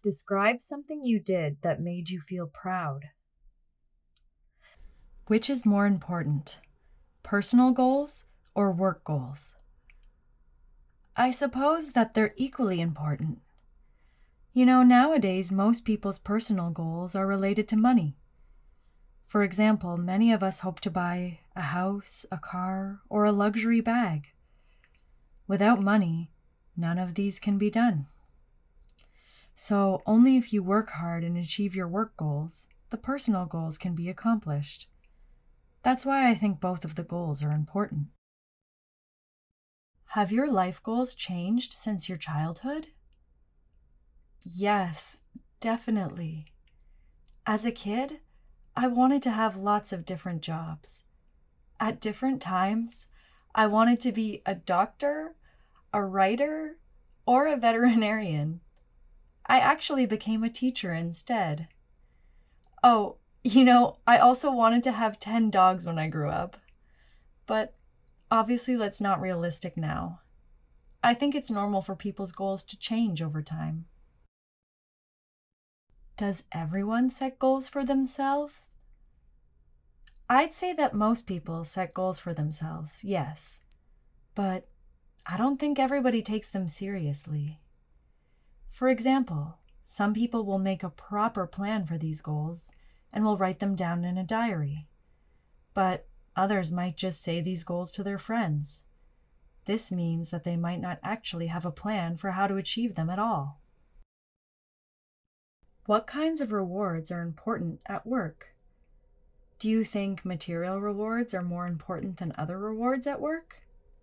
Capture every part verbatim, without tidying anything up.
Describe something you did that made you feel proud. Which is more important, personal goals or work goals? I suppose that they're equally important. You know, nowadays, most people's personal goals are related to money. For example, many of us hope to buy a house, a car, or a luxury bag. Without money, none of these can be done. So only if you work hard and achieve your work goals, the personal goals can be accomplished. That's why I think both of the goals are important. Have your life goals changed since your childhood? Yes, definitely. As a kid, I wanted to have lots of different jobs. At different times, I wanted to be a doctor, a writer, or a veterinarian. I actually became a teacher instead. Oh, you know, I also wanted to have ten dogs when I grew up. But obviously that's not realistic now. I think it's normal for people's goals to change over time. Does everyone set goals for themselves? I'd say that most people set goals for themselves, yes. But I don't think everybody takes them seriously. For example, some people will make a proper plan for these goals and will write them down in a diary. But others might just say these goals to their friends. This means that they might not actually have a plan for how to achieve them at all. What kinds of rewards are important at work? Do you think material rewards are more important than other rewards at work?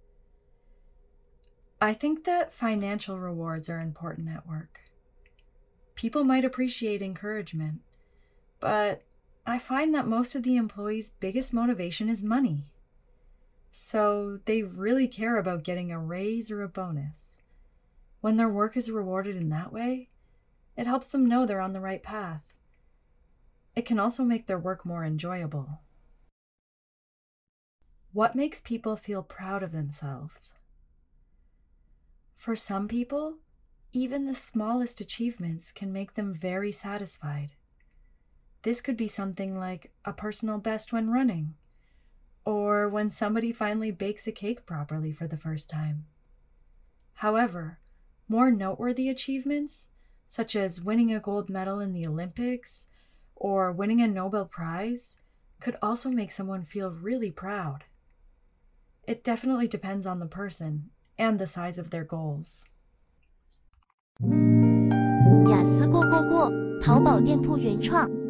I think that financial rewards are important at work. People might appreciate encouragement, but I find that most of the employees' biggest motivation is money. So they really care about getting a raise or a bonus. When their work is rewarded in that way, it helps them know they're on the right path. It can also make their work more enjoyable. What makes people feel proud of themselves? For some people, even the smallest achievements can make them very satisfied. This could be something like a personal best when running, or when somebody finally bakes a cake properly for the first time. However, more noteworthy achievements, such as winning a gold medal in the Olympics or winning a Nobel Prize, could also make someone feel really proud. It definitely depends on the person and the size of their goals. 雅思过过过，淘宝店铺原创。